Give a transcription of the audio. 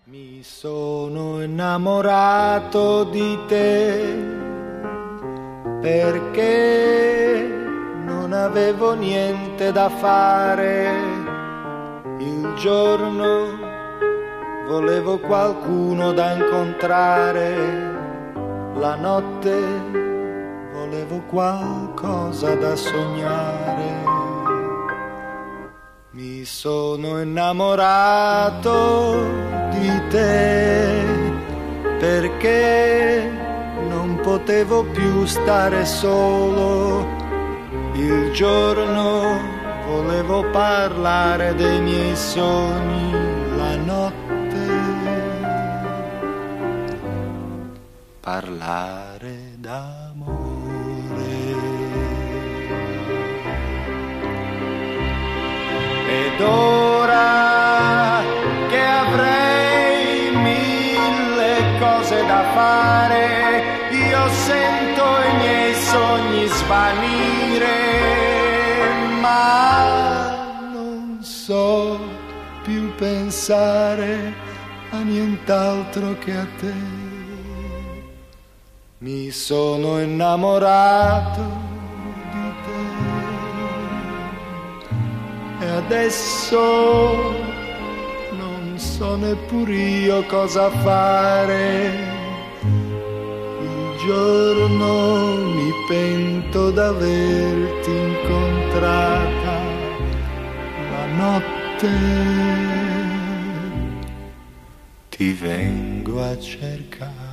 Mi sono innamorato di te perché non avevo niente da fare. Il giorno volevo qualcuno da incontrare, la notte volevo qualcosa da sognare. Mi sono innamorato di te perché non potevo più stare solo. Il giorno volevo parlare dei miei sogni, la notte parlare d'amore. Ed ora che avrei mille cose da fare, io sento i miei sogni svanire, ma non so più pensare a nient'altro che a te. Mi sono innamorato e adesso non so neppur io cosa fare. Il giorno mi pento d'averti incontrata, la notte ti vengo a cercare.